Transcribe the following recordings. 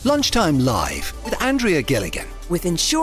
Lunchtime Live with Andrea Gilligan with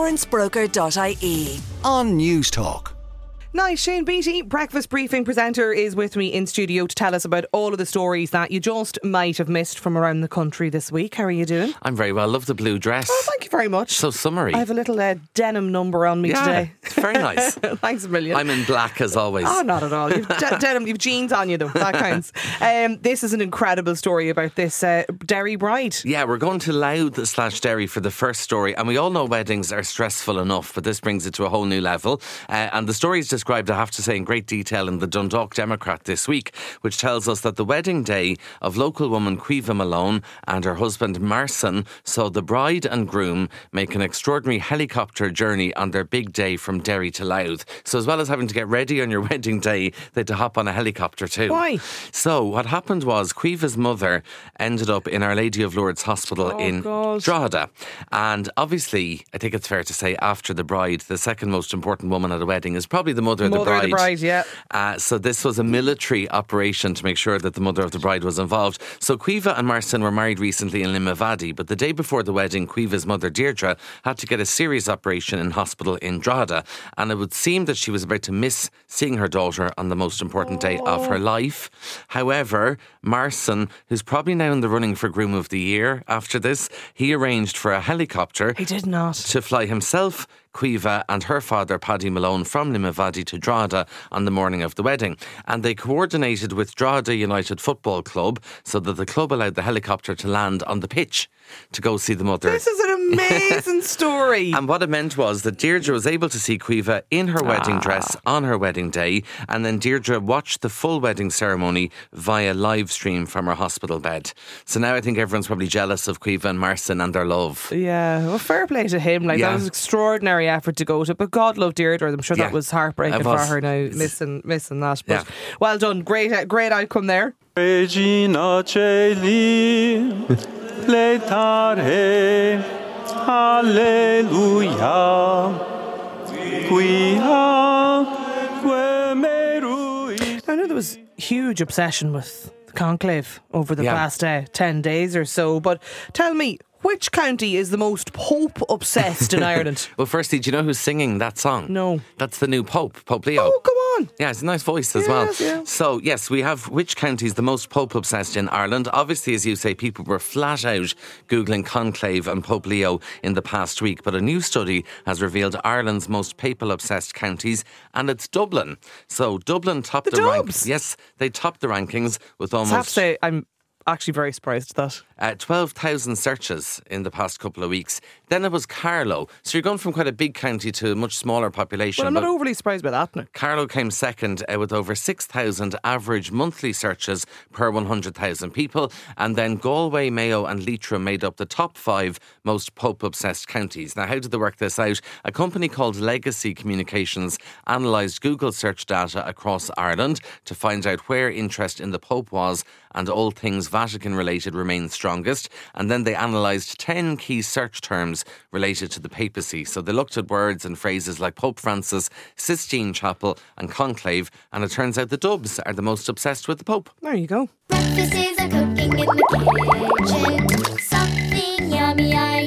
insurancebroker.ie on News Talk. Nice. Shane Beattie, breakfast briefing presenter, is with me in studio to tell us about all of the stories that you just might have missed from around the country this week. How are you doing? I'm very well. Love the blue dress. Oh, thank you very much. So summery. I have a little denim number on me today. It's very nice. Thanks a million. I'm in black as always. Oh, not at all. You've denim, you've jeans on you though. That counts. This is an incredible story about this Derry bride. Yeah, we're going to Louth/Derry for the first story, and we all know weddings are stressful enough, but this brings it to a whole new level. And the story is described, I have to say, in great detail in the Dundalk Democrat this week, which tells us that the wedding day of local woman Caoimhe Malone and her husband Marcin saw the bride and groom make an extraordinary helicopter journey on their big day from Derry to Louth. So as well as having to get ready on your wedding day, they had to hop on a helicopter too. Why? So what happened was Caoimhe's mother ended up in Our Lady of Lourdes Hospital in Drogheda. And obviously, I think it's fair to say, after the bride, the second most important woman at a wedding is probably the mother of the bride. Yeah. So this was a military operation to make sure that the mother of the bride was involved. So Caoimhe and Marcin were married recently in Limavady, but the day before the wedding, Caoimhe's mother Deirdre had to get a serious operation in hospital in Drogheda, and it would seem that she was about to miss seeing her daughter on the most important day of her life. However, Marcin, who's probably now in the running for Groom of the Year after this, he arranged for a helicopter. He did not. To fly himself, Caoimhe and her father Paddy Malone from Limavady to Drogheda on the morning of the wedding, and they coordinated with Drogheda United Football Club so that the club allowed the helicopter to land on the pitch to go see the mother. This is an amazing story. And what it meant was that Deirdre was able to see Caoimhe in her wedding dress on her wedding day, and then Deirdre watched the full wedding ceremony via live stream from her hospital bed. So now I think everyone's probably jealous of Caoimhe and Marcin and their love. Yeah, well, fair play to him. That was extraordinary effort to go to, but God love Deirdre. I'm sure that was heartbreaking for her now, missing that. But well done, great outcome there. Regina Caeli, letare, Alleluia, I know there was huge obsession with the conclave over the past 10 days or so, but tell me, which county is the most Pope obsessed in Ireland? Well, firstly, do you know who's singing that song? No. That's the new Pope, Pope Leo. Oh, come on. Yeah, it's a nice voice as well. Yeah. So, yes, we have which county is the most Pope obsessed in Ireland. Obviously, as you say, people were flat out Googling conclave and Pope Leo in the past week. But a new study has revealed Ireland's most papal obsessed counties, and it's Dublin. So, Dublin topped the rankings. Yes, they topped the rankings with almost... I have to say, I'm actually very surprised at that. 12,000 searches in the past couple of weeks. Then it was Carlow. So you're going from quite a big county to a much smaller population. Well, I'm not overly surprised by that now. Carlow came second with over 6,000 average monthly searches per 100,000 people. And then Galway, Mayo and Leitrim made up the top 5 most Pope-obsessed counties. Now, how did they work this out? A company called Legacy Communications analysed Google search data across Ireland to find out where interest in the Pope was, and all things Vatican related remained strongest. And then they analysed 10 key search terms related to the papacy. So they looked at words and phrases like Pope Francis, Sistine Chapel and Conclave, and it turns out the Dubs are the most obsessed with the Pope. There you go. Breakfast is a cooking in the kitchen. Something yummy, I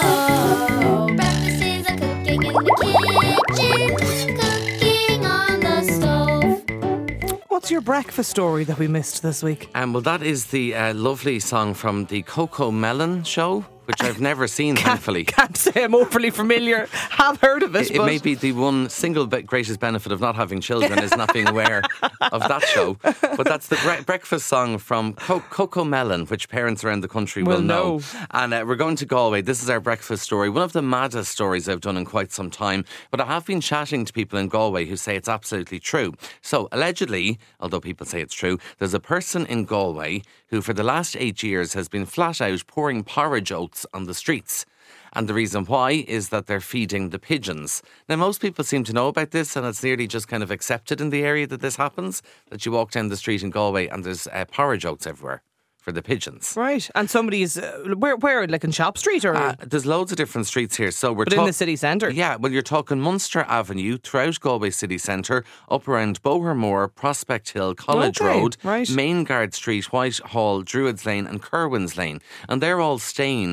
know. Breakfast is a cooking in the kitchen. Cooking on the stove. What's your breakfast story that we missed this week? Well, that is the lovely song from the Coco Melon show, which I've never seen, thankfully. Can't say I'm overly familiar. Have heard of it. It may be the one single greatest benefit of not having children is not being aware of that show. But that's the breakfast song from Coco Melon, which parents around the country will know. And we're going to Galway. This is our breakfast story. One of the maddest stories I've done in quite some time. But I have been chatting to people in Galway who say it's absolutely true. So allegedly, although people say it's true, there's a person in Galway who for the last 8 years has been flat out pouring porridge oats on the streets. And the reason why is that they're feeding the pigeons. Now, most people seem to know about this, and it's nearly just kind of accepted in the area that this happens, that you walk down the street in Galway and there's porridge oats everywhere for the pigeons. Right. And somebody's, where, like in Shop Street? Or there's loads of different streets here. So we're in the city centre? Yeah, well, you're talking Munster Avenue, throughout Galway city centre, up around Bohermore, Prospect Hill, College Road, Main Guard Street, Whitehall, Druids Lane and Kerwins Lane. And they're all stained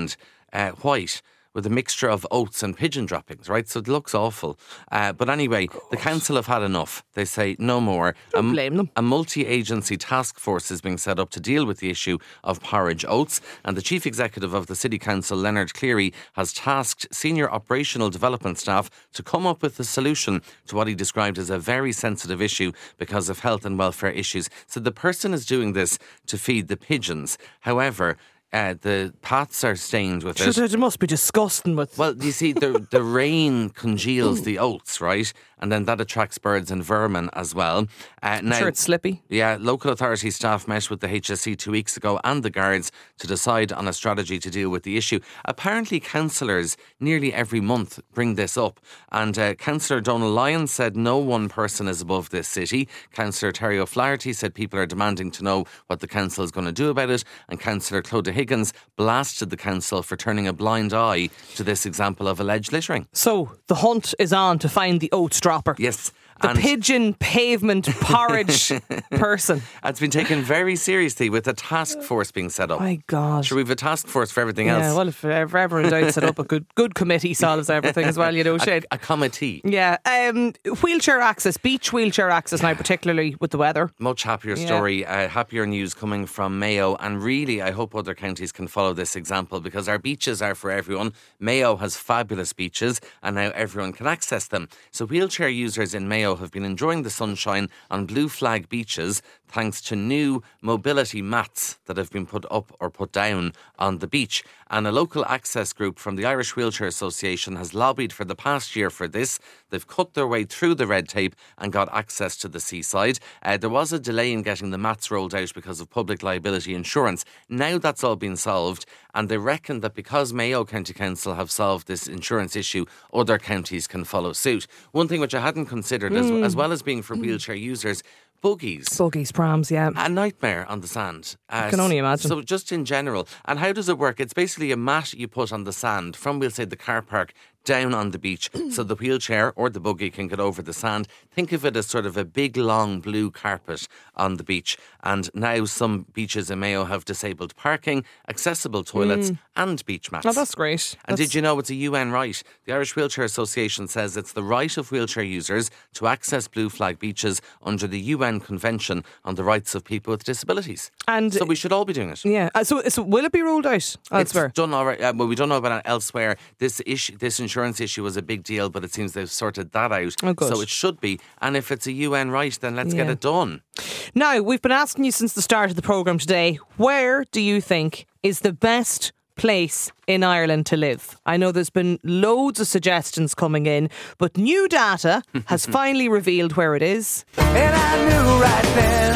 white, with a mixture of oats and pigeon droppings, right? So it looks awful. But anyway, the council have had enough. They say no more. Don't blame them. A multi-agency task force is being set up to deal with the issue of porridge oats. And the chief executive of the City Council, Leonard Cleary, has tasked senior operational development staff to come up with a solution to what he described as a very sensitive issue because of health and welfare issues. So the person is doing this to feed the pigeons. However, the pots are stained with it. It must be disgusting with... Well, you see, the rain congeals the oats, right? And then that attracts birds and vermin as well. I'm sure it's slippy. Yeah, local authority staff met with the HSE 2 weeks ago and the guards to decide on a strategy to deal with the issue. Apparently, councillors nearly every month bring this up. And Councillor Donal Lyons said no one person is above this city. Councillor Terry O'Flaherty said people are demanding to know what the council is going to do about it. And Councillor Clodagh Higgins blasted the council for turning a blind eye to this example of alleged littering. So the hunt is on to find the oats dropper. Yes. The pigeon pavement porridge person. It's been taken very seriously with a task force being set up. My God. Sure, we have a task force for everything else. Yeah, well, if ever in doubt, set up a good committee solves everything as well, you know, Shane. A committee. Yeah. Wheelchair access, beach wheelchair access now, particularly with the weather. Much happier story, happier news coming from Mayo. And really, I hope other counties can follow this example because our beaches are for everyone. Mayo has fabulous beaches and now everyone can access them. So wheelchair users in Mayo have been enjoying the sunshine on blue flag beaches thanks to new mobility mats that have been put up or put down on the beach. And a local access group from the Irish Wheelchair Association has lobbied for the past year for this. They've cut their way through the red tape and got access to the seaside. There was a delay in getting the mats rolled out because of public liability insurance. Now that's all been solved, and they reckon that because Mayo County Council have solved this insurance issue, other counties can follow suit. One thing which I hadn't considered, as well as being for wheelchair users, buggies, prams, yeah. A nightmare on the sand. I can only imagine. So just in general. And how does it work? It's basically a mat you put on the sand from, we'll say, the car park down on the beach so the wheelchair or the buggy can get over the sand. Think of it as sort of a big long blue carpet on the beach. And now some beaches in Mayo have disabled parking, accessible toilets and beach mats. Oh, that's great. And did you know it's a UN right? The Irish Wheelchair Association says it's the right of wheelchair users to access blue flag beaches under the UN Convention on the Rights of People with Disabilities. And so we should all be doing it. Yeah. So will it be rolled out elsewhere? It's done already. Well, we don't know about it elsewhere. This insurance issue was a big deal, but it seems they've sorted that out. Oh, good. So it should be. And if it's a UN right, then let's get it done. Now, we've been asking you since the start of the programme today, where do you think is the best place in Ireland to live? I know there's been loads of suggestions coming in, but new data has finally revealed where it is. And I knew right then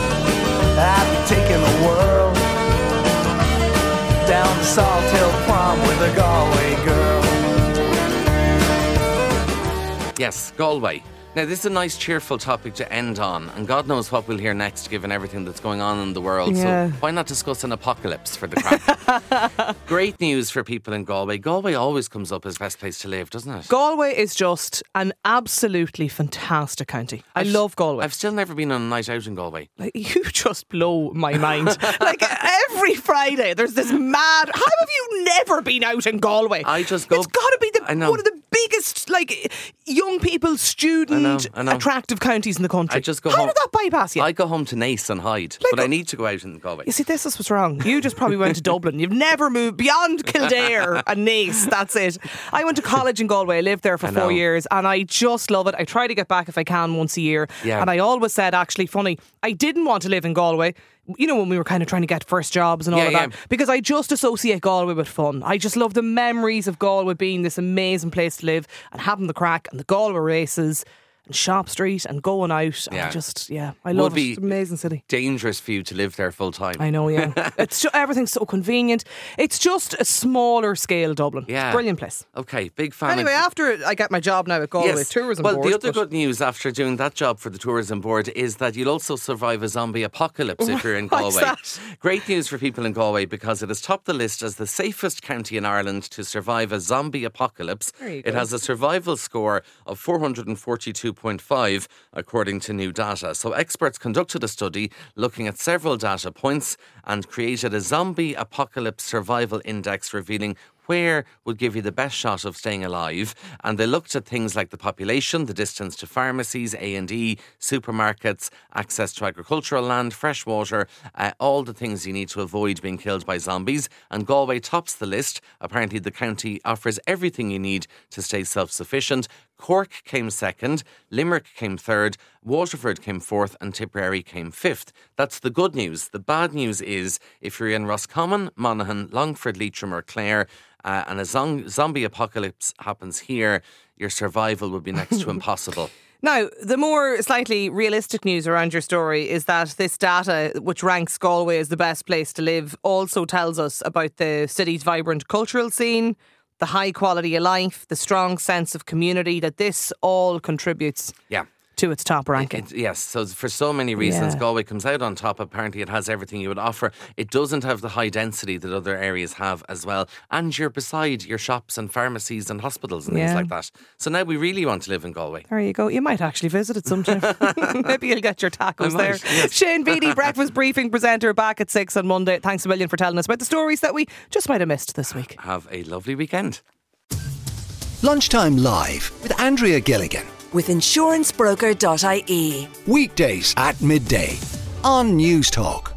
I'd be taking the world down to Salt Hill Prom with a Galway girl. Yes, Galway. Now, this is a nice, cheerful topic to end on, and God knows what we'll hear next, given everything that's going on in the world. Yeah. So why not discuss an apocalypse for the crack? Great news for people in Galway. Galway always comes up as best place to live, doesn't it? Galway is just an absolutely fantastic county. I love Galway. I've still never been on a night out in Galway. You just blow my mind. Like every Friday, there's this mad. How have you never been out in Galway? I just go. It's got to be one of the biggest, like, young people, student, I know. attractive counties in the country. I just go How home. did that bypass you? I go home to Naas and hide, but I need to go out in Galway. You see, this is what's wrong. You just probably went to Dublin. You've never moved beyond Kildare and Naas. That's it. I went to college in Galway. I lived there for 4 years and I just love it. I try to get back if I can once a year. Yeah. And I always said, actually, funny, I didn't want to live in Galway. You know, when we were kind of trying to get first jobs and all of that. Because I just associate Galway with fun. I just love the memories of Galway being this amazing place to live and having the crack and the Galway races and Shop Street and going out. Yeah. I love it. It's an amazing city. Dangerous for you to live there full time. I know, yeah. It's just, everything's so convenient. It's just a smaller scale Dublin. Yeah. It's a brilliant place. Okay, big fan. Anyway, after I get my job now at Galway Tourism Board. Well, the other good news after doing that job for the Tourism Board is that you'll also survive a zombie apocalypse if you're in What's Galway. that? Great news for people in Galway because it has topped the list as the safest county in Ireland to survive a zombie apocalypse. There you It go. has a survival score of 442.5 according to new data. So experts conducted a study looking at several data points and created a zombie apocalypse survival index revealing where would give you the best shot of staying alive. And they looked at things like the population, the distance to pharmacies, A&E, supermarkets, access to agricultural land, fresh water, all the things you need to avoid being killed by zombies. And Galway tops the list. Apparently the county offers everything you need to stay self-sufficient. Cork came second, Limerick came third, Waterford came fourth and Tipperary came fifth. That's the good news. The bad news is if you're in Roscommon, Monaghan, Longford, Leitrim or Clare and a zombie apocalypse happens here, your survival would be next to impossible. Now, the more slightly realistic news around your story is that this data, which ranks Galway as the best place to live, also tells us about the city's vibrant cultural scene, the high quality of life, the strong sense of community, that this all contributes to its top ranking. Yes, so for so many reasons, Galway comes out on top. Apparently it has everything you would offer. It doesn't have the high density that other areas have as well. And you're beside your shops and pharmacies and hospitals and things like that. So now we really want to live in Galway. There you go. You might actually visit it sometime. Maybe you'll get your tacos there. Yes. Shane Beattie, Breakfast Briefing presenter, back at 6 on Monday. Thanks a million for telling us about the stories that we just might have missed this week. Have a lovely weekend. Lunchtime Live with Andrea Gilligan. With insurancebroker.ie. Weekdays at midday on News Talk.